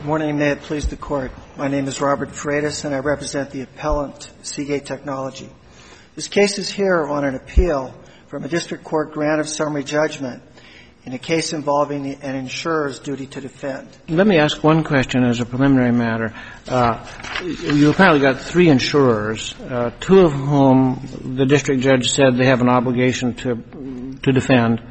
morning. May it please the Court. My name is Robert Freitas, and I represent the appellant, Seagate Technology. This case is here on an appeal from a district court grant of summary judgment in a case involving an insurer's duty to defend. Let me ask one question as a preliminary matter. You apparently got three insurers, two of whom the district judge said they have an obligation to defend.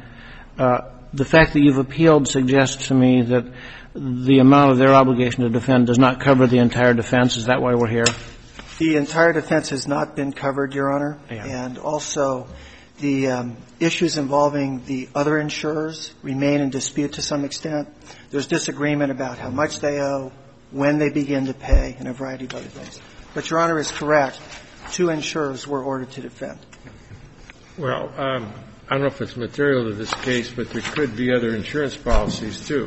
The fact that you've appealed suggests to me that the amount of their obligation to defend does not cover the entire defense. Is that why we're here? The entire defense has not been covered, Your Honor. Yeah. And also the issues involving the other insurers remain in dispute to some extent. There's disagreement about how much they owe, when they begin to pay, and a variety of other things. But Your Honor is correct. Two insurers were ordered to defend. Well, I don't know if it's material to this case, but there could be other insurance policies, too.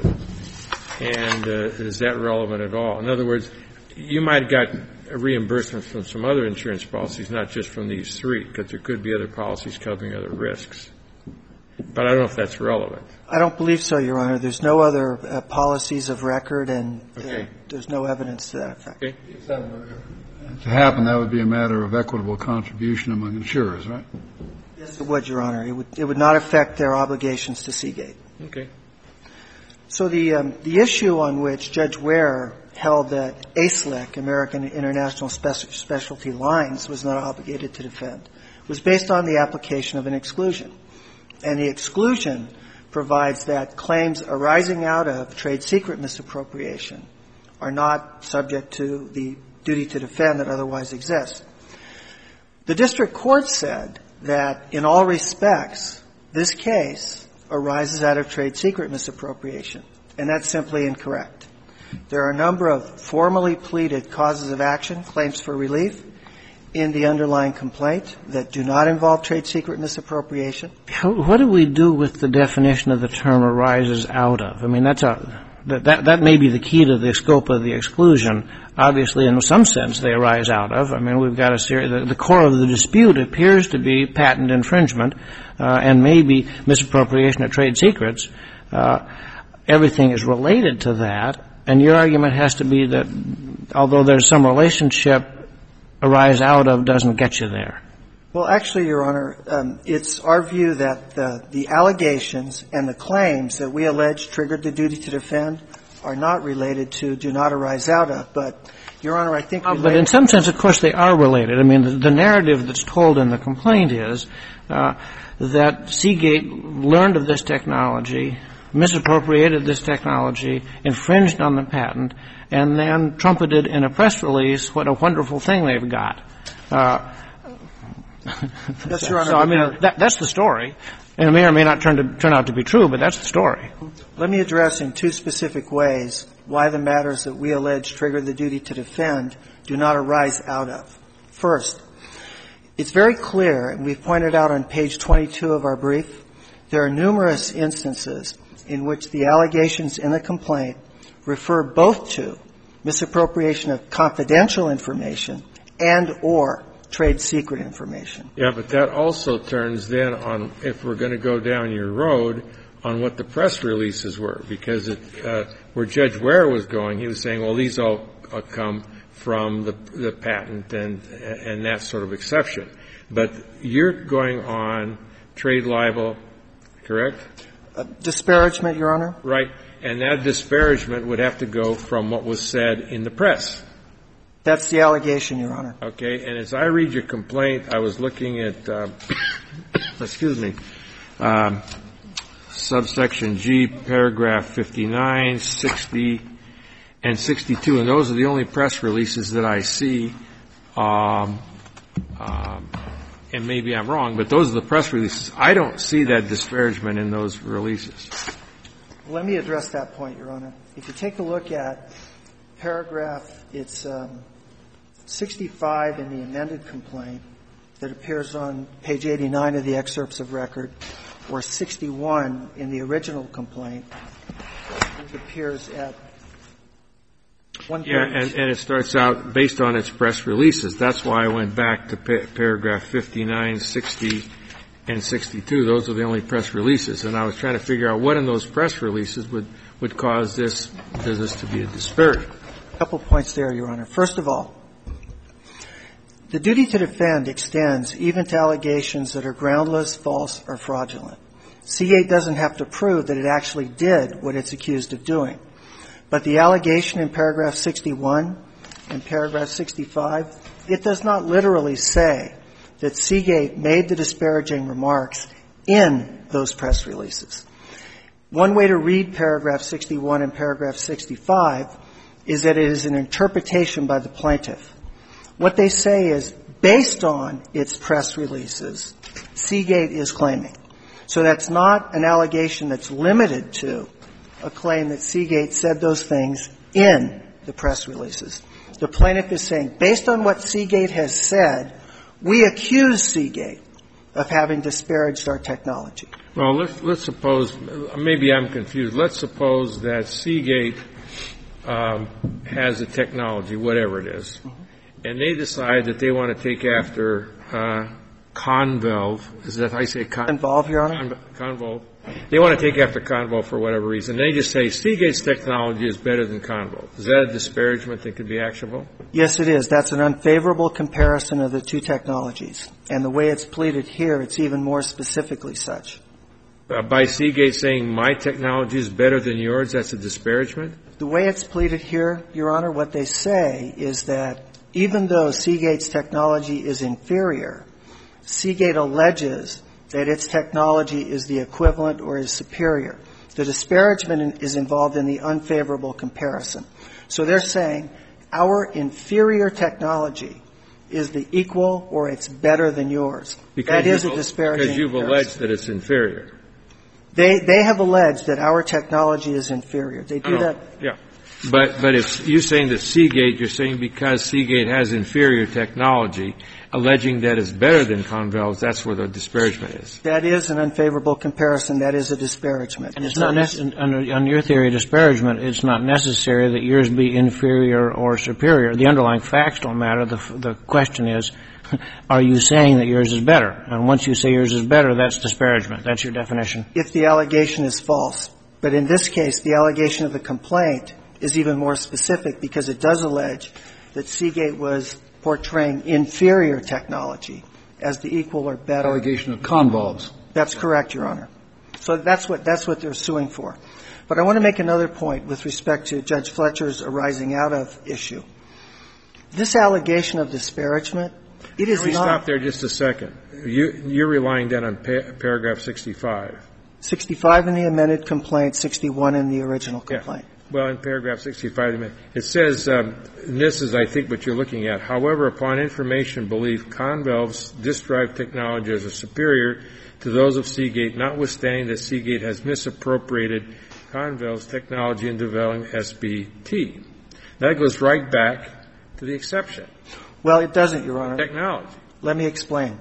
And is that relevant at all? In other words, you might have got a reimbursement from some other insurance policies, not just from these three, because there could be other policies covering other risks. But I don't know if that's relevant. I don't believe so, Your Honor. There's no other policies of record, and okay. There's no evidence to that effect. Okay. If that were to happen, that would be a matter of equitable contribution among insurers, right? Yes, it would, Your Honor. It would not affect their obligations to Seagate. Okay. So the issue on which Judge Ware held that ASLEC, American International Specialty Lines, was not obligated to defend was based on the application of an exclusion. And the exclusion provides that claims arising out of trade secret misappropriation are not subject to the duty to defend that otherwise exists. The district court said that in all respects, this case arises out of trade secret misappropriation, and that's simply incorrect. There are a number of formally pleaded causes of action, claims for relief, in the underlying complaint that do not involve trade secret misappropriation. What do we do with the definition of the term arises out of? I mean, that may be the key to the scope of the exclusion. Obviously, in some sense, they arise out of. I mean, we've got the core of the dispute appears to be patent infringement and maybe misappropriation of trade secrets. Everything is related to that, and your argument has to be that although there's some relationship, arise out of doesn't get you there. Well, actually, Your Honor, it's our view that the allegations and the claims that we allege triggered the duty to defend are not related to do not arise out of. But, Your Honor, I think but in some sense, of course, they are related. I mean, the narrative that's told in the complaint is that Seagate learned of this technology, misappropriated this technology, infringed on the patent, and then trumpeted in a press release what a wonderful thing they've got. Yes, Your Honor. So, I mean, that's the story. And it may or may not turn out to be true, but that's the story. Let me address in two specific ways why the matters that we allege trigger the duty to defend do not arise out of. First, it's very clear, and we've pointed out on page 22 of our brief, there are numerous instances in which the allegations in the complaint refer both to misappropriation of confidential information and or trade secret information. Yeah, but that also turns then on, if we're going to go down your road, on what the press releases were, because where Judge Ware was going, he was saying, well, these all come from the patent and that sort of exception. But you're going on trade libel, correct? Disparagement, Your Honor. Right. And that disparagement would have to go from what was said in the press. That's the allegation, Your Honor. Okay. And as I read your complaint, I was looking at, subsection G, paragraph 59, 60, and 62. And those are the only press releases that I see. And maybe I'm wrong, but those are the press releases. I don't see that disparagement in those releases. Let me address that point, Your Honor. If you take a look at paragraph, it's 65 in the amended complaint that appears on page 89 of the excerpts of record, or 61 in the original complaint, which appears at 130. Yeah, and it starts out based on its press releases. That's why I went back to paragraph 59, 60, and 62. Those are the only press releases. And I was trying to figure out what in those press releases would cause this business to be a disparagement. A couple points there, Your Honor. First of all, the duty to defend extends even to allegations that are groundless, false, or fraudulent. Seagate doesn't have to prove that it actually did what it's accused of doing. But the allegation in paragraph 61 and paragraph 65, it does not literally say that Seagate made the disparaging remarks in those press releases. One way to read paragraph 61 and paragraph 65 is that it is an interpretation by the plaintiff. What they say is, based on its press releases, Seagate is claiming. So that's not an allegation that's limited to a claim that Seagate said those things in the press releases. The plaintiff is saying, based on what Seagate has said, we accuse Seagate of having disparaged our technology. Well, let's suppose, maybe I'm confused. Let's suppose that Seagate has a technology, whatever it is, and they decide that they want to take after Convolve. Is that how you say Convolve, Your Honor? Convolve. They want to take after Convolve for whatever reason. They just say Seagate's technology is better than Convolve. Is that a disparagement that could be actionable? Yes, it is. That's an unfavorable comparison of the two technologies. And the way it's pleaded here, it's even more specifically such. By Seagate saying my technology is better than yours, that's a disparagement? The way it's pleaded here, Your Honor, what they say is that even though Seagate's technology is inferior, Seagate alleges that its technology is the equivalent or is superior. The disparagement is involved in the unfavorable comparison. So they're saying our inferior technology is the equal or it's better than yours. That is a disparaging because you've comparison. alleged that it's inferior. They have alleged that our technology is inferior. They do that. Yeah. But if you're saying that Seagate, you're saying because Seagate has inferior technology, alleging that it's better than Convolve's, that's where the disparagement is. That is an unfavorable comparison. That is a disparagement. And it's not on your theory of disparagement, it's not necessary that yours be inferior or superior. The underlying facts don't matter. The question is, are you saying that yours is better? And once you say yours is better, that's disparagement. That's your definition. If the allegation is false. But in this case, the allegation of the complaint is even more specific because it does allege that Seagate was portraying inferior technology as the equal or better. Allegation of Convolve's. That's correct, Your Honor. So that's what they're suing for. But I want to make another point with respect to Judge Fletcher's arising out of issue. This allegation of disparagement, it is not. Can we stop there just a second? You're relying then on paragraph 65. 65 in the amended complaint, 61 in the original complaint. Yeah. Well, in paragraph 65, it says, and this is, I think, what you're looking at. However, upon information belief, Convolve's disk drive technologies are superior to those of Seagate, notwithstanding that Seagate has misappropriated Convolve's technology in developing SBT. That goes right back to the exception. Well, it doesn't, Your Honor. Technology. Let me explain.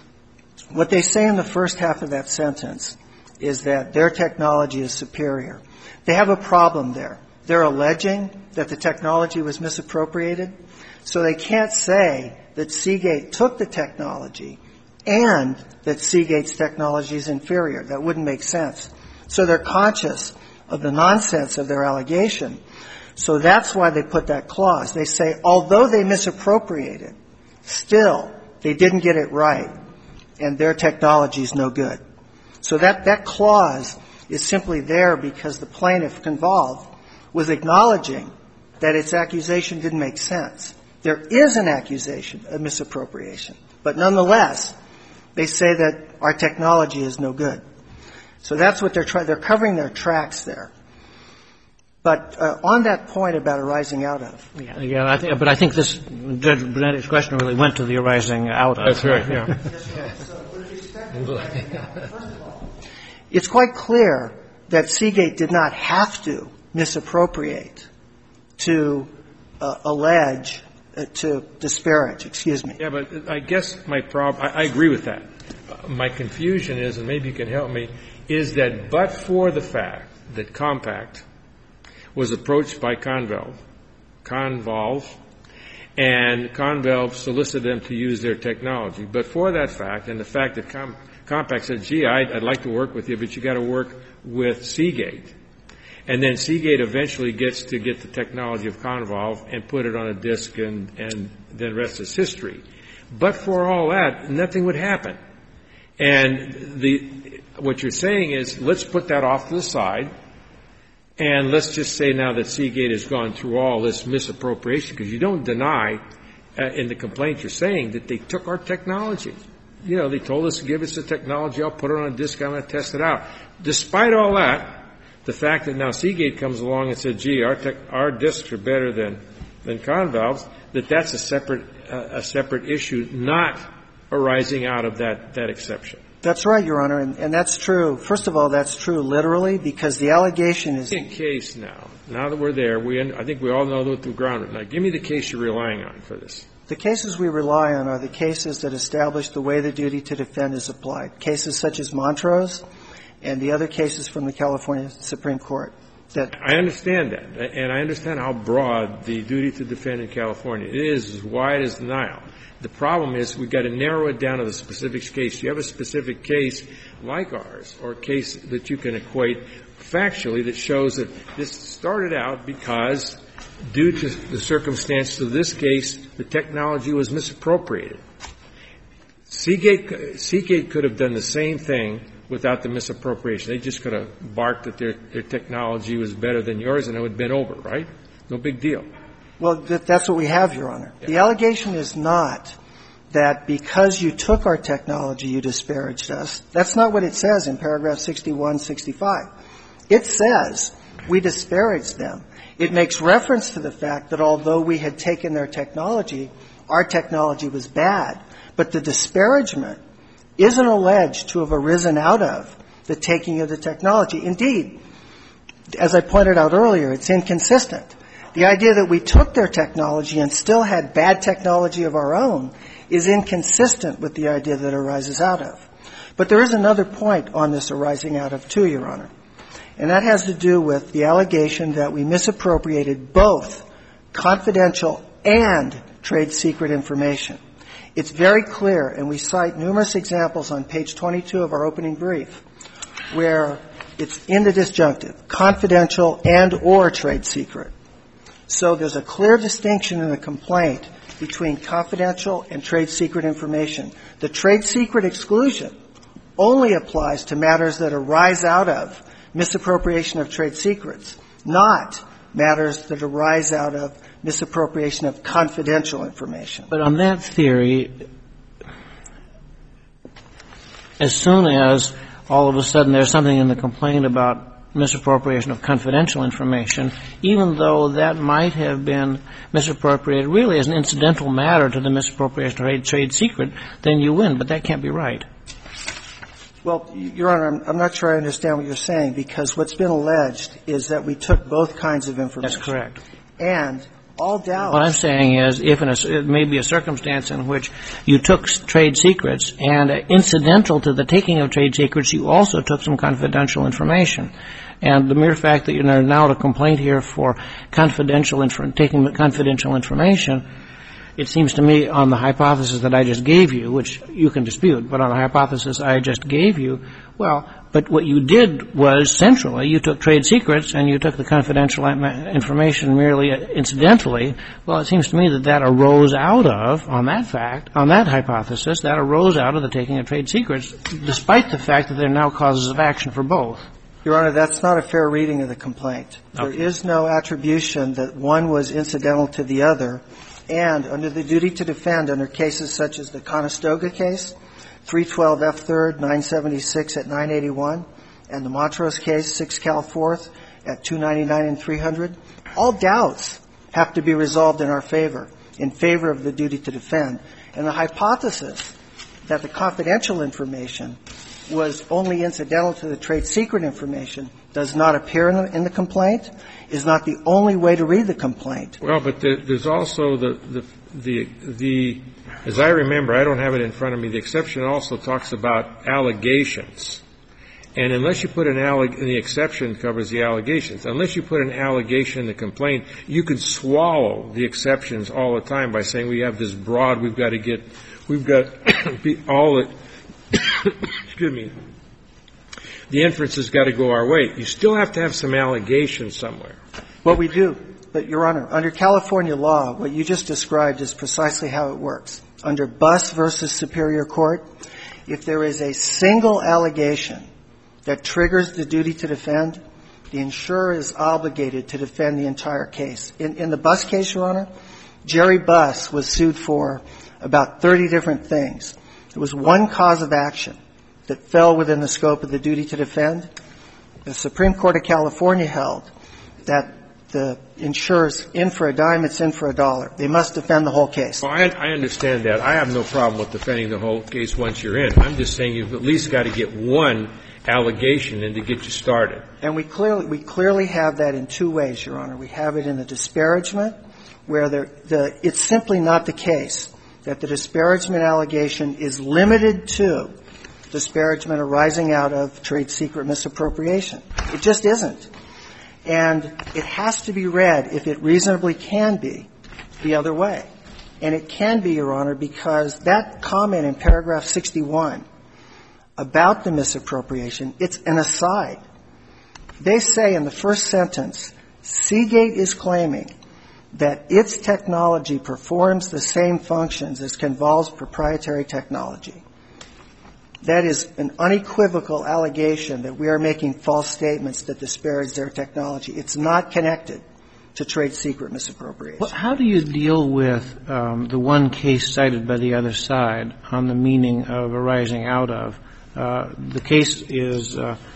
What they say in the first half of that sentence is that their technology is superior. They have a problem there. They're alleging that the technology was misappropriated, so they can't say that Seagate took the technology and that Seagate's technology is inferior. That wouldn't make sense. So they're conscious of the nonsense of their allegation. So that's why they put that clause. They say, although they misappropriated, still they didn't get it right, and their technology is no good. So that clause is simply there because the plaintiff, Convolve, was acknowledging that its accusation didn't make sense. There is an accusation of misappropriation, but nonetheless, they say that our technology is no good. So that's what they're covering their tracks there. But on that point about arising out of. Yeah, but I think this Judge Brunetti's question really went to the arising out of. That's right, yeah. So with respect to arising out of, first of all, it's quite clear that Seagate did not have to misappropriate to allege, to disparage, excuse me. Yeah, but I guess my problem, I agree with that. My confusion is, and maybe you can help me, is that but for the fact that Compaq was approached by Convolve, and Convolve solicited them to use their technology. But for that fact, and the fact that Compaq said, gee, I'd like to work with you, but you got to work with Seagate. And then Seagate eventually gets to get the technology of Convolve and put it on a disk, and then rest is history. But for all that, nothing would happen. And what you're saying is, let's put that off to the side, and let's just say now that Seagate has gone through all this misappropriation, because you don't deny in the complaint you're saying that they took our technology. You know, they told us to give us the technology, I'll put it on a disk, I'm going to test it out. Despite all that, the fact that now Seagate comes along and said, gee, our disks are better than Convalve's, that's a separate issue, not arising out of that exception. That's right, Your Honor, and that's true. First of all, that's true literally, because the allegation is... In case now that we're there, I think we all know what the ground. Now, give me the case you're relying on for this. The cases we rely on are the cases that establish the way the duty to defend is applied. Cases such as Montrose and the other cases from the California Supreme Court. I understand that, and I understand how broad the duty to defend in California is as wide as the Nile. The problem is we've got to narrow it down to the specific case. You have a specific case like ours, or a case that you can equate factually that shows that this started out because, due to the circumstances of this case, the technology was misappropriated. Seagate could have done the same thing without the misappropriation. They just could have barked that their technology was better than yours, and it would have been over, right? No big deal. Well, that's what we have, Your Honor. Yeah. The allegation is not that because you took our technology, you disparaged us. That's not what it says in paragraph 61, 65. It says we disparaged them. It makes reference to the fact that although we had taken their technology, our technology was bad. But the disparagement isn't alleged to have arisen out of the taking of the technology. Indeed, as I pointed out earlier, it's inconsistent. The idea that we took their technology and still had bad technology of our own is inconsistent with the idea that arises out of. But there is another point on this arising out of, too, Your Honor. And that has to do with the allegation that we misappropriated both confidential and trade secret information. It's very clear, and we cite numerous examples on page 22 of our opening brief, where it's in the disjunctive, confidential and or trade secret. So there's a clear distinction in the complaint between confidential and trade secret information. The trade secret exclusion only applies to matters that arise out of misappropriation of trade secrets, not matters that arise out of misappropriation of confidential information. But on that theory, as soon as all of a sudden there's something in the complaint about misappropriation of confidential information, even though that might have been misappropriated really as an incidental matter to the misappropriation of trade secret, then you win. But that can't be right. Well, Your Honor, I'm not sure I understand what you're saying, because what's been alleged is that we took both kinds of information. That's correct. And all doubt. What I'm saying is, it may be a circumstance in which you took trade secrets, and incidental to the taking of trade secrets, you also took some confidential information. And the mere fact that you're now at a complaint here for taking confidential information, it seems to me on the hypothesis that I just gave you, which you can dispute, but on the hypothesis I just gave you, but what you did was centrally, you took trade secrets and you took the confidential information merely incidentally. Well, it seems to me that arose out of, on that hypothesis, that arose out of the taking of trade secrets, despite the fact that there are now causes of action for both. Your Honor, that's not a fair reading of the complaint. Okay. There is no attribution that one was incidental to the other. And under the duty to defend, under cases such as the Conestoga case, 312 F. 3rd, 976 at 981, and the Montrose case, 6 Cal 4th at 299 and 300, all doubts have to be resolved in our favor, in favor of the duty to defend. And the hypothesis that the confidential information was only incidental to the trade secret information does not appear in the complaint, is not the only way to read the complaint. Well, but there's also as I remember, I don't have it in front of me, the exception also talks about allegations. And unless you put the exception covers the allegations. Unless you put an allegation in the complaint, you could swallow the exceptions all the time by saying we have this broad, we've got all the the inference has got to go our way. You still have to have some allegation somewhere. Well, we do. But, Your Honor, under California law, what you just described is precisely how it works. Under Buss versus Superior Court, if there is a single allegation that triggers the duty to defend, the insurer is obligated to defend the entire case. In the Buss case, Your Honor, Jerry Buss was sued for about 30 different things. There was one cause of action that fell within the scope of the duty to defend. The Supreme Court of California held that the insurer's in for a dime, it's in for a dollar. They must defend the whole case. Well, I understand that. I have no problem with defending the whole case once you're in. I'm just saying you've at least got to get one allegation in to get you started. And we clearly have that in two ways, Your Honor. We have it in the disparagement, where it's simply not the case that the disparagement allegation is limited to disparagement arising out of trade secret misappropriation. It just isn't. And it has to be read, if it reasonably can be, the other way. And it can be, Your Honor, because that comment in paragraph 61 about the misappropriation, it's an aside. They say in the first sentence, Seagate is claiming that its technology performs the same functions as Convol's proprietary technology. That is an unequivocal allegation that we are making false statements that disparage their technology. It's not connected to trade secret misappropriation. Well, how do you deal with the one case cited by the other side on the meaning of arising out of? The case is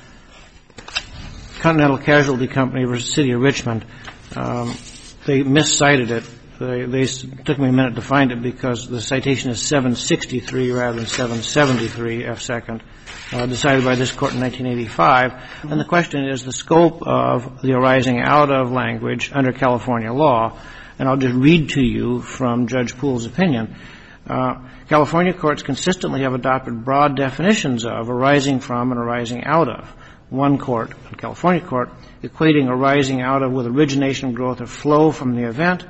Continental Casualty Company versus City of Richmond. They miscited it. They took me a minute to find it because the citation is 763 rather than 773 F. Second, decided by this Court in 1985. And the question is the scope of the arising out of language under California law. And I'll just read to you from Judge Poole's opinion. California courts consistently have adopted broad definitions of arising from and arising out of. One court, a California court, equating arising out of with origination, growth, or flow from the event.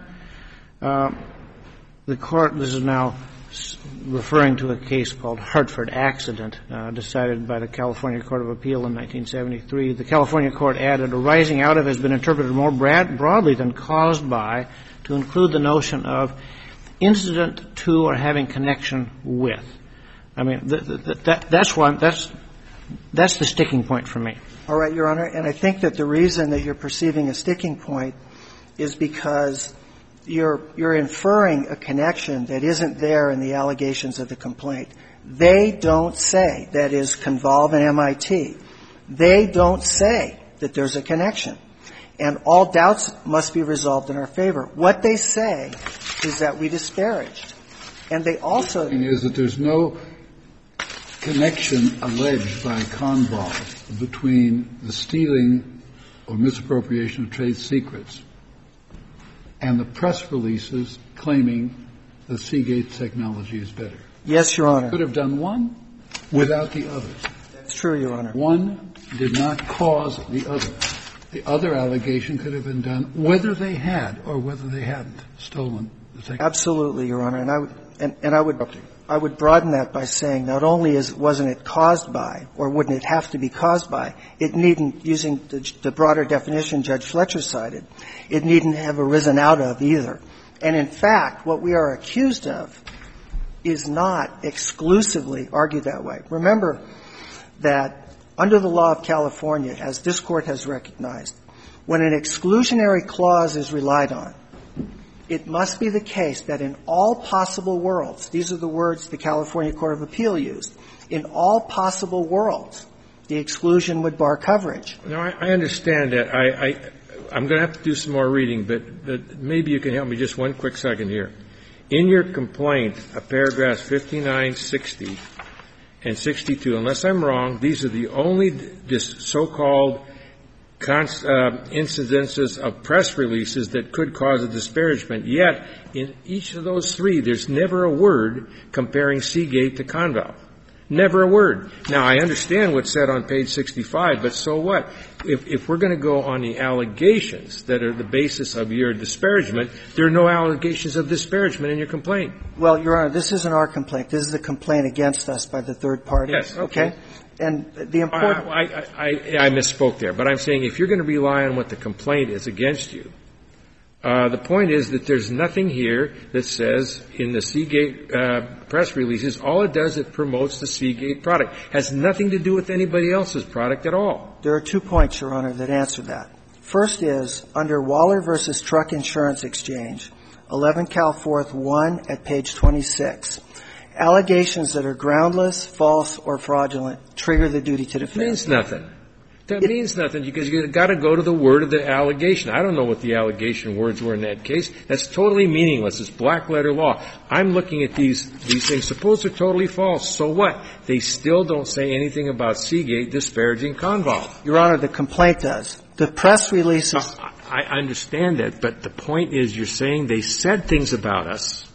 The court, this is now referring to a case called Hartford Accident, decided by the California Court of Appeal in 1973. The California court added, arising out of has been interpreted more broadly than caused by to include the notion of incident to or having connection with. I mean, that's the sticking point for me. All right, Your Honor. And I think that the reason that you're perceiving a sticking point is because you're inferring a connection that isn't there in the allegations of the complaint. They don't say, that is, Convolve and MIT. They don't say that there's a connection. And all doubts must be resolved in our favor. What they say is that we disparaged. And they also — The thing is that there's no connection alleged by Convolve between the stealing or misappropriation of trade secrets and the press releases claiming that Seagate's technology is better. Yes, Your Honor. Could have done one without the other. That's true, Your Honor. One did not cause the other. The other allegation could have been done whether they had or whether they hadn't stolen the technology. Absolutely, Your Honor. And I would broaden that by saying not only wasn't it caused by, or wouldn't it have to be caused by, it needn't, using the broader definition Judge Fletcher cited, it needn't have arisen out of either. And in fact, what we are accused of is not exclusively argued that way. Remember that under the law of California, as this Court has recognized, when an exclusionary clause is relied on, it must be the case that in all possible worlds — these are the words the California Court of Appeal used — in all possible worlds, the exclusion would bar coverage. No, I understand that. I'm going to have to do some more reading, but maybe you can help me just one quick second here. In your complaint, paragraphs 59, 60, and 62, unless I'm wrong, these are the only so-called incidences of press releases that could cause a disparagement. Yet, in each of those three, there's never a word comparing Seagate to Conval. Never a word. Now, I understand what's said on page 65, but so what? If we're going to go on the allegations that are the basis of your disparagement, there are no allegations of disparagement in your complaint. Well, Your Honor, this isn't our complaint. This is a complaint against us by the third party. Yes, okay. And the important... I misspoke there, but I'm saying if you're going to rely on what the complaint is against you, the point is that there's nothing here that says in the Seagate press releases, all it does, it promotes the Seagate product. Has nothing to do with anybody else's product at all. There are 2 points, Your Honor, that answer that. First is, under Waller versus Truck Insurance Exchange, 11 Cal 4th 1 at page 26, allegations that are groundless, false, or fraudulent trigger the duty to defend. It means nothing. That means nothing because you've got to go to the word of the allegation. I don't know what the allegation words were in that case. That's totally meaningless. It's black letter law. I'm looking at these things. Suppose they're totally false. So what? They still don't say anything about Seagate disparaging Conval. Your Honor, the complaint does. The press releases... I understand that, but the point is you're saying they said things about us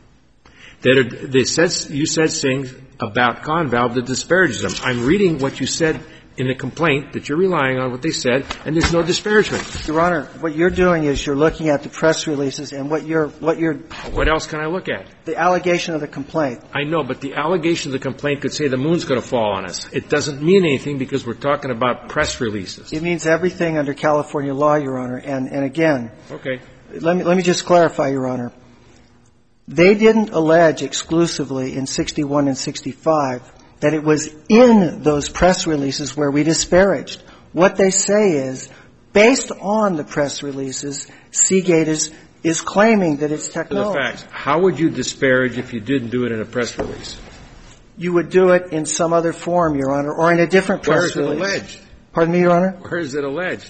you said things about Conval that disparages them. I'm reading what you said in the complaint that you're relying on what they said, and there's no disparagement. Your Honor, what you're doing is you're looking at the press releases and what else can I look at? The allegation of the complaint. I know, but the allegation of the complaint could say the moon's going to fall on us. It doesn't mean anything because we're talking about press releases. It means everything under California law, Your Honor. And again, okay. Let me just clarify, Your Honor. They didn't allege exclusively in 61 and 65 that it was in those press releases where we disparaged. What they say is, based on the press releases, Seagate is claiming that it's technology. The facts. How would you disparage if you didn't do it in a press release? You would do it in some other form, Your Honor, or in a different press release. Where is it alleged? Pardon me, Your Honor? Where is it alleged?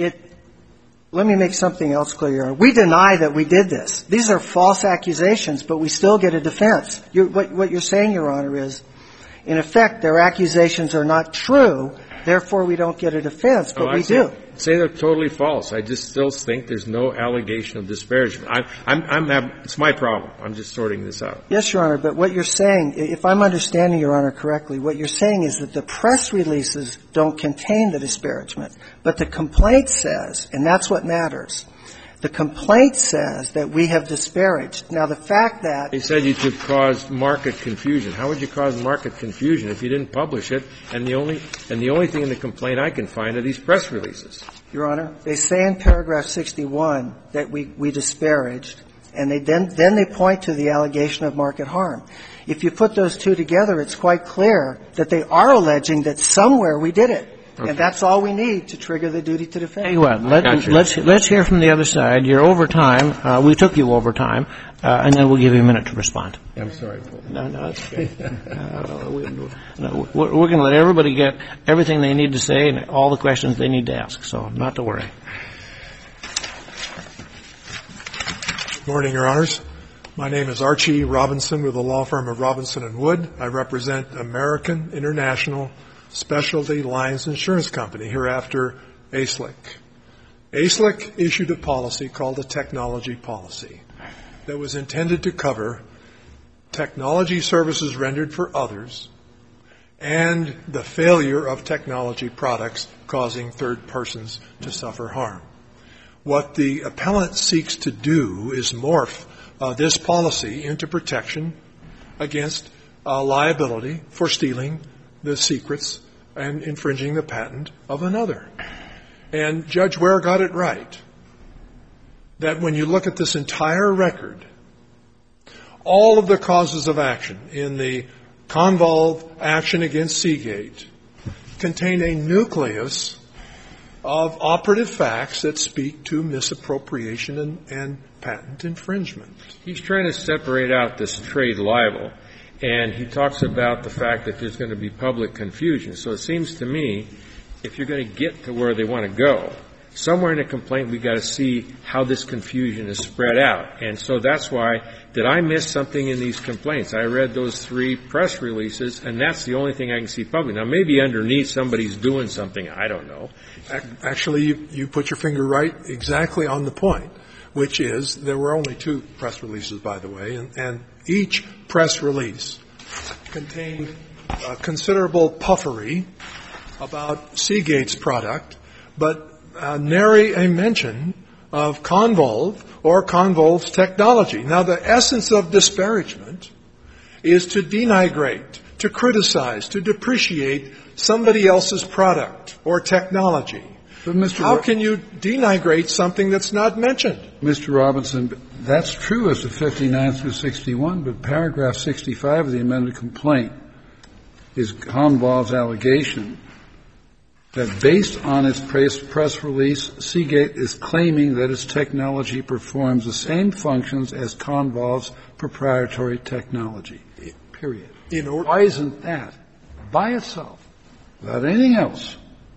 Let me make something else clear, Your Honor. We deny that we did this. These are false accusations, but we still get a defense. What you're saying, Your Honor, is, in effect, their accusations are not true, therefore we don't get a defense, but we do. Say they're totally false. I just still think there's no allegation of disparagement. It's my problem. I'm just sorting this out. Yes, Your Honor, but what you're saying, if I'm understanding Your Honor correctly, what you're saying is that the press releases don't contain the disparagement, but the complaint says, and that's what matters, the complaint says that we have disparaged. Now, the fact that they said you could cause market confusion. How would you cause market confusion if you didn't publish it? And the only thing in the complaint I can find are these press releases. Your Honor, they say in paragraph 61 that we disparaged, and then they point to the allegation of market harm. If you put those two together, it's quite clear that they are alleging that somewhere we did it. Okay. And that's all we need to trigger the duty to defend. Tell you what, let's hear from the other side. You're over time. We took you over time, and then we'll give you a minute to respond. I'm sorry, Paul. No, it's okay. We're going to let everybody get everything they need to say and all the questions they need to ask, so not to worry. Good morning, Your Honors. My name is Archie Robinson with the law firm of Robinson & Wood. I represent American International Specialty Lines Insurance Company, hereafter ASLIC. ASLIC issued a policy called a technology policy that was intended to cover technology services rendered for others and the failure of technology products causing third persons to suffer harm. What the appellant seeks to do is morph this policy into protection against liability for stealing the secrets and infringing the patent of another. And Judge Ware got it right, that when you look at this entire record, all of the causes of action in the Conval action against Seagate contain a nucleus of operative facts that speak to misappropriation and patent infringement. He's trying to separate out this trade libel. And he talks about the fact that there's going to be public confusion. So it seems to me, if you're going to get to where they want to go, somewhere in a complaint we've got to see how this confusion is spread out. And so that's why, did I miss something in these complaints? I read those 3 press releases, and that's the only thing I can see public. Now, maybe underneath somebody's doing something. I don't know. Actually, you put your finger right exactly on the point, which is there were only 2 press releases, by the way, and each press release contained considerable puffery about Seagate's product, but nary a mention of Convolve or Convolve's technology. Now, the essence of disparagement is to denigrate, to criticize, to depreciate somebody else's product or technology. But How can you denigrate something that's not mentioned? Mr. Robinson, that's true as to 59 through 61, but paragraph 65 of the amended complaint is Convolve's allegation that based on its press release, Seagate is claiming that its technology performs the same functions as Convolve's proprietary technology, period. Why isn't that, by itself, without anything else,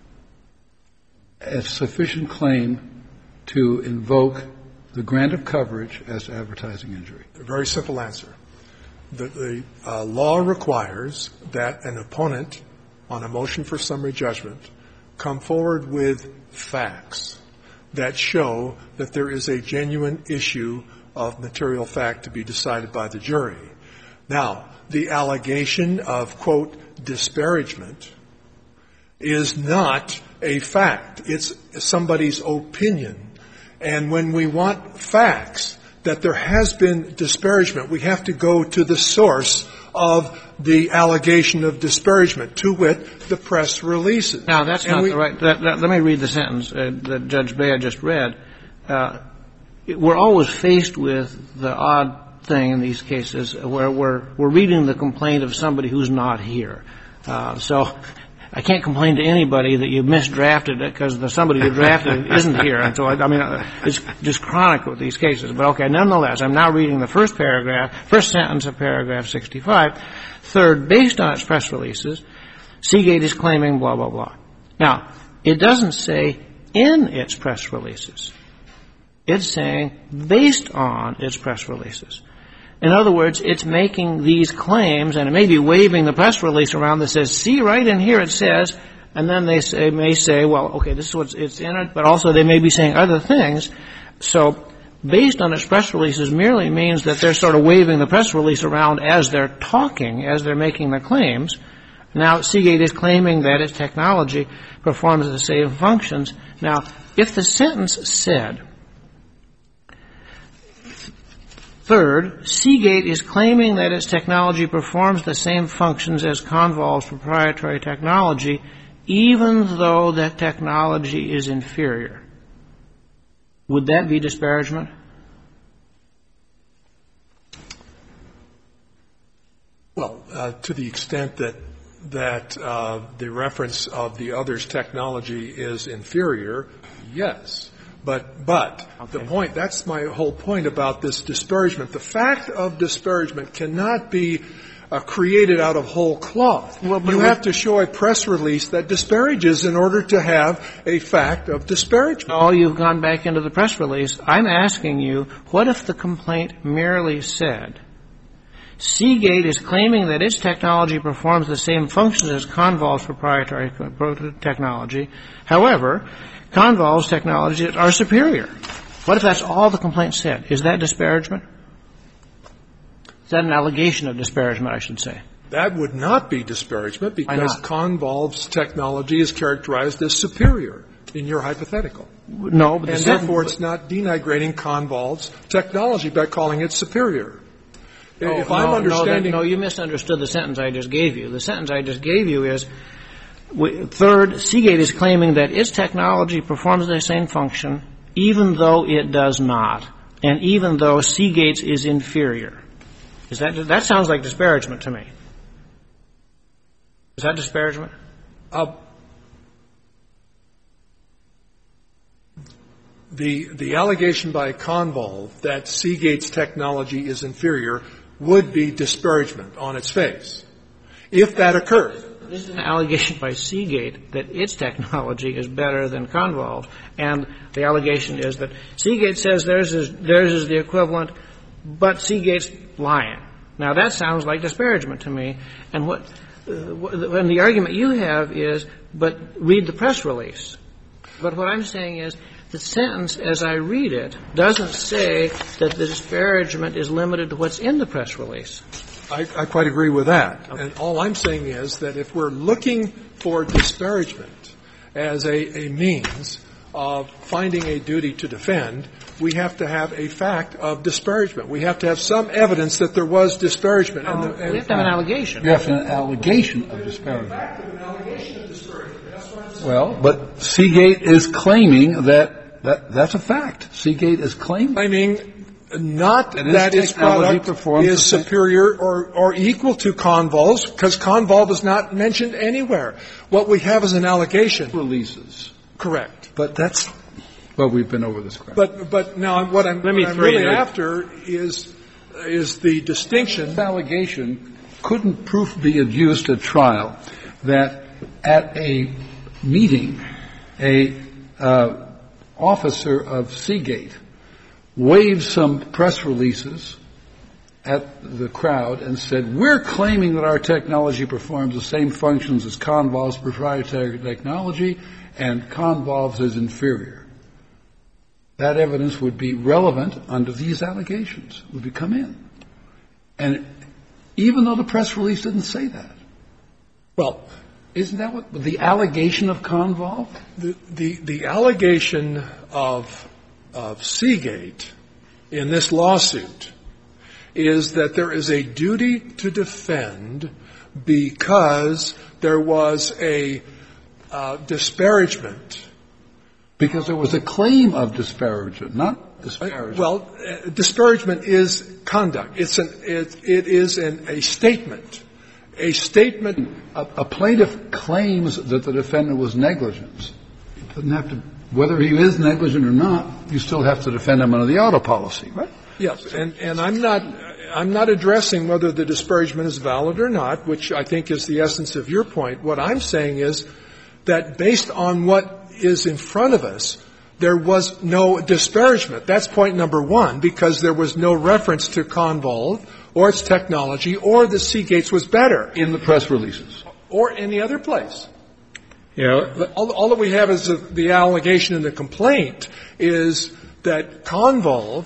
a sufficient claim to invoke the grant of coverage as to advertising injury? A very simple answer. The law requires that an opponent on a motion for summary judgment come forward with facts that show that there is a genuine issue of material fact to be decided by the jury. Now, the allegation of, quote, disparagement is not a fact. It's somebody's opinion. And when we want facts that there has been disparagement, we have to go to the source of the allegation of disparagement, to wit, the press releases. Now, that's not the right. Let me read the sentence that Judge Bea just read. We're always faced with the odd thing in these cases where we're reading the complaint of somebody who's not here. So I can't complain to anybody that you misdrafted it because somebody who drafted it isn't here. And so, it's just chronic with these cases. But, okay, nonetheless, I'm now reading the first sentence of paragraph 65. Third, based on its press releases, Seagate is claiming blah, blah, blah. Now, it doesn't say in its press releases. It's saying based on its press releases. In other words, it's making these claims, and it may be waving the press release around that says, see, right in here it says, and then they may say, well, okay, this is what's in it, but also they may be saying other things. So based on its press releases merely means that they're sort of waving the press release around as they're talking, as they're making the claims. Now, Seagate is claiming that its technology performs the same functions. Now, if the sentence said, third, Seagate is claiming that its technology performs the same functions as Convolve's proprietary technology, even though that technology is inferior. Would that be disparagement? Well, to the extent that the reference of the other's technology is inferior, yes. But okay. The point, that's my whole point about this disparagement. The fact of disparagement cannot be created out of whole cloth. Well, you have to show a press release that disparages in order to have a fact of disparagement. Oh, you've gone back into the press release. I'm asking you, what if the complaint merely said, Seagate is claiming that its technology performs the same functions as Convolve's proprietary technology. However, Convolve's technologies are superior. What if that's all the complaint said? Is that disparagement? Is that an allegation of disparagement, I should say? That would not be disparagement because Convolve's technology is characterized as superior in your hypothetical. No, but and therefore it's not denigrating Convolve's technology by calling it superior. If I'm understanding... No, you misunderstood the sentence I just gave you. The sentence I just gave you is, third, Seagate is claiming that its technology performs the same function even though it does not, and even though Seagate's is inferior. That sounds like disparagement to me. Is that disparagement? The allegation by Convolve that Seagate's technology is inferior would be disparagement on its face, if that occurred. This is an allegation by Seagate that its technology is better than Convolve, and the allegation is that Seagate says theirs is the equivalent, but Seagate's lying. Now, that sounds like disparagement to me, and and the argument you have is, but read the press release. But what I'm saying is, the sentence, as I read it, doesn't say that the disparagement is limited to what's in the press release. I quite agree with that. Okay. And all I'm saying is that if we're looking for disparagement as a means of finding a duty to defend, we have to have a fact of disparagement. We have to have some evidence that there was disparagement. We have to have an allegation. You have to have an allegation of disparagement. The fact of an allegation of disparagement. That's what I'm saying. Well, but Seagate is claiming that's a fact. Seagate is claiming not that its product is superior or equal to Convol's, because Convolve is not mentioned anywhere. What we have is an allegation. Releases. Correct. But we've been over this crap. But now what I'm really after is the distinction. This allegation couldn't proof be adduced at trial that at a meeting, a officer of Seagate waved some press releases at the crowd and said, we're claiming that our technology performs the same functions as Convolve's proprietary technology, and Convolve's is inferior. That evidence would be relevant under these allegations, would come in. And even though the press release didn't say that. Well, isn't that what the allegation of Convolve? The allegation of Seagate in this lawsuit is that there is a duty to defend because there was a disparagement. Because there was a claim of disparagement, not disparagement. Well, disparagement is conduct. It is a statement. A statement. A plaintiff claims that the defendant was negligent. It doesn't have to. Whether he is negligent or not, you still have to defend him under the auto policy, right? Yes, and I'm not addressing whether the disparagement is valid or not, which I think is the essence of your point. What I'm saying is that based on what is in front of us, there was no disparagement. That's point number one, because there was no reference to Convolve or its technology or the Seagate's was better. In the press releases. Or any other place. Yeah. All that we have is the allegation in the complaint is that Convolve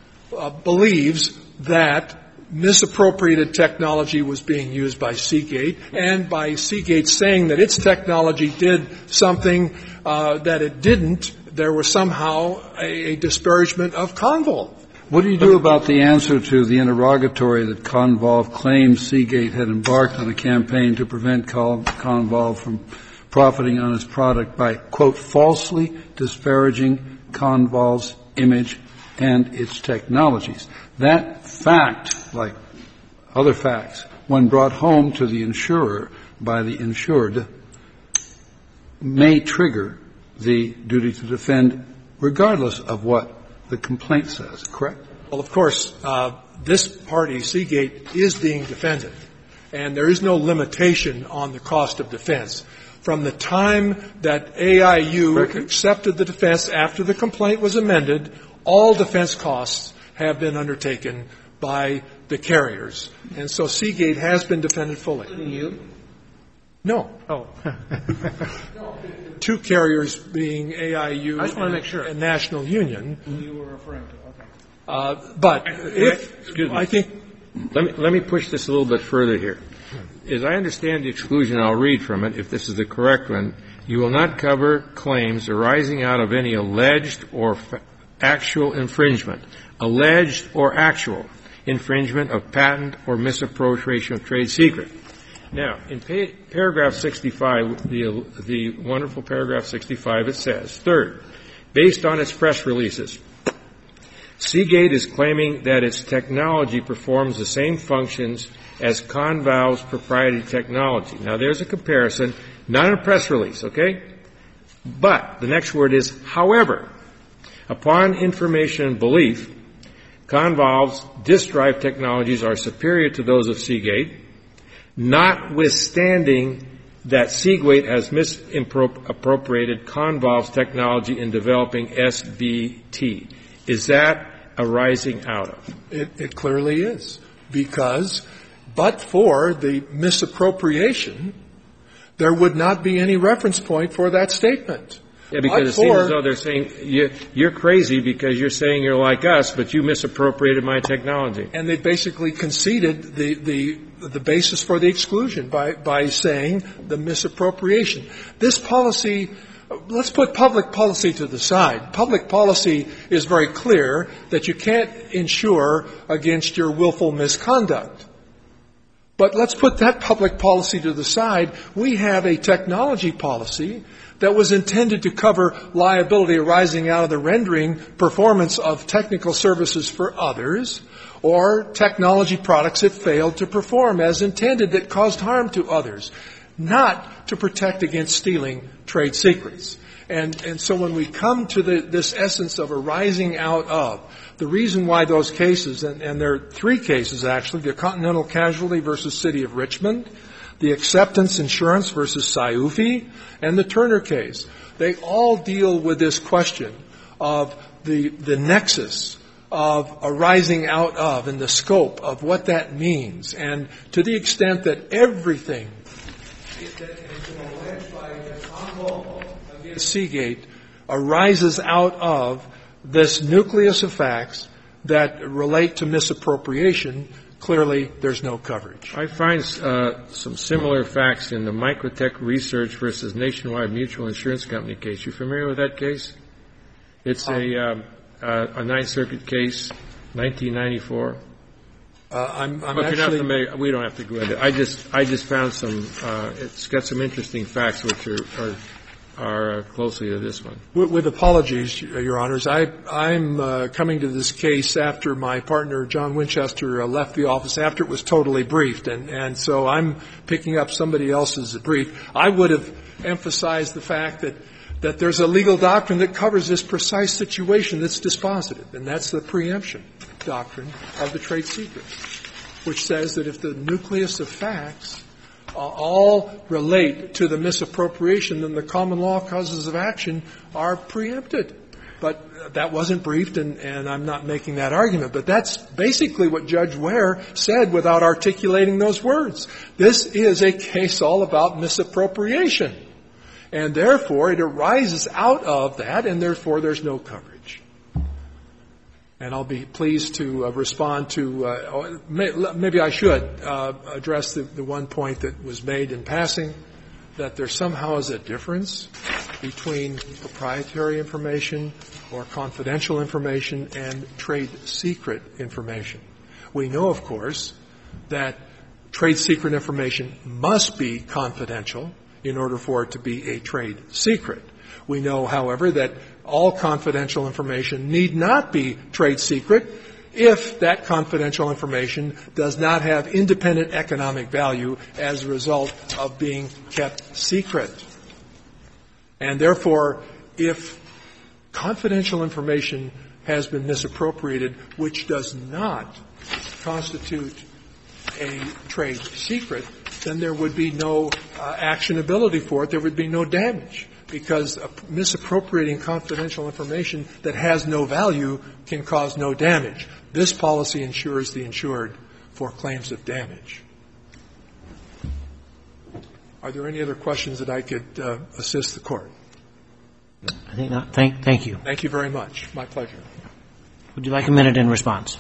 believes that misappropriated technology was being used by Seagate, and by Seagate saying that its technology did something that it didn't, there was somehow a disparagement of Convolve. What do you do about the answer to the interrogatory that Convolve claims Seagate had embarked on a campaign to prevent Convolve from profiting on its product by, quote, falsely disparaging Convolve's image and its technologies? That fact, like other facts, when brought home to the insurer by the insured, may trigger the duty to defend regardless of what the complaint says, correct? Well, of course, this party, Seagate, is being defended, and there is no limitation on the cost of defense. From the time that AIU accepted the defense after the complaint was amended, all defense costs have been undertaken by the carriers. And so Seagate has been defended fully. You? No. Oh. No. Two carriers being AIU I just want to make sure. And National Union. Who you were referring to. Okay. But if I think let me push this a little bit further here. As I understand the exclusion, I'll read from it, if this is the correct one, you will not cover claims arising out of any alleged or actual infringement, alleged or actual infringement of patent or misappropriation of trade secret. Now, in paragraph 65, the wonderful paragraph 65, it says, third, based on its press releases, Seagate is claiming that its technology performs the same functions as Convolve's proprietary technology. Now, there's a comparison, not in a press release, okay? But the next word is, however, upon information and belief, Convolve's disk drive technologies are superior to those of Seagate, notwithstanding that Seagate has misappropriated Convolve's technology in developing SBT. Is that arising out of? It clearly is, because but for the misappropriation, there would not be any reference point for that statement. Yeah, because it seems as though they're saying you're crazy because you're saying you're like us, but you misappropriated my technology. And they basically conceded the basis for the exclusion by saying the misappropriation. This policy, let's put public policy to the side. Public policy is very clear that you can't insure against your willful misconduct. But let's put that public policy to the side. We have a technology policy that was intended to cover liability arising out of the rendering performance of technical services for others or technology products that failed to perform as intended that caused harm to others, not to protect against stealing trade secrets. And so when we come to this essence of arising out of, the reason why those cases, and there are three cases actually, the Continental Casualty versus City of Richmond, the Acceptance Insurance versus Sciufi, and the Turner case, they all deal with this question of the nexus of arising out of and the scope of what that means. And to the extent that everything that has been alleged by Convo against Seagate arises out of this nucleus of facts that relate to misappropriation, clearly there's no coverage. I find some similar facts in the Microtech Research versus Nationwide Mutual Insurance Company case. You familiar with that case? It's a Ninth Circuit case, 1994. I'm if you're not familiar, we don't have to go into it. I just found some. It's got some interesting facts which are closely to this one. With apologies, Your Honors, I'm coming to this case after my partner, John Winchester, left the office, after it was totally briefed, and so I'm picking up somebody else's brief. I would have emphasized the fact that there's a legal doctrine that covers this precise situation that's dispositive, and that's the preemption doctrine of the trade secret, which says that if the nucleus of facts all relate to the misappropriation, then the common law causes of action are preempted. But that wasn't briefed, and I'm not making that argument. But that's basically what Judge Ware said without articulating those words. This is a case all about misappropriation. And therefore, it arises out of that, and therefore there's no coverage. And I'll be pleased to respond to, maybe I should address the one point that was made in passing, that there somehow is a difference between proprietary information or confidential information and trade secret information. We know, of course, that trade secret information must be confidential in order for it to be a trade secret. We know, however, that all confidential information need not be trade secret if that confidential information does not have independent economic value as a result of being kept secret. And therefore, if confidential information has been misappropriated, which does not constitute a trade secret, then there would be no actionability for it. There would be no damage, because misappropriating confidential information that has no value can cause no damage. This policy insures the insured for claims of damage. Are there any other questions that I could assist the Court? I think not. Thank you. Thank you very much. My pleasure. Would you like a minute in response?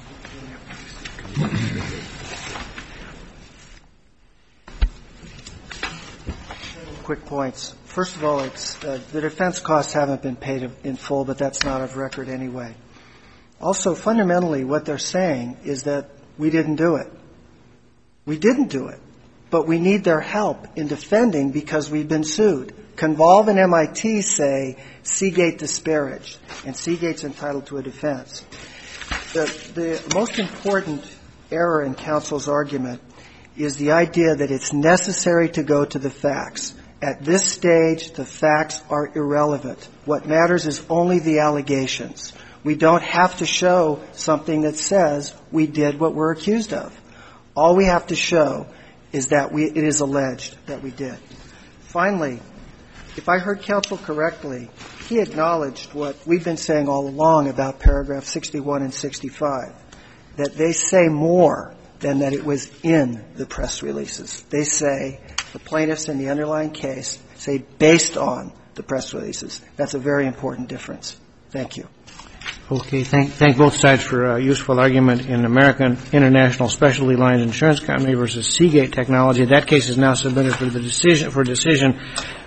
Quick points. First of all, it's the defense costs haven't been paid in full, but that's not of record anyway. Also, fundamentally, what they're saying is that we didn't do it. We didn't do it, but we need their help in defending because we've been sued. Convolve and MIT say Seagate disparaged, and Seagate's entitled to a defense. The most important error in counsel's argument is the idea that it's necessary to go to the facts. At this stage, the facts are irrelevant. What matters is only the allegations. We don't have to show something that says we did what we're accused of. All we have to show is that it is alleged that we did. Finally, if I heard counsel correctly, he acknowledged what we've been saying all along about paragraph 61 and 65, that they say more than that it was in the press releases. They say The plaintiffs in the underlying case say based on the press releases. That's a very important difference. Thank you. Okay. Thank both sides for a useful argument in American International Specialty Lines Insurance Company versus Seagate Technology. That case is now submitted for decision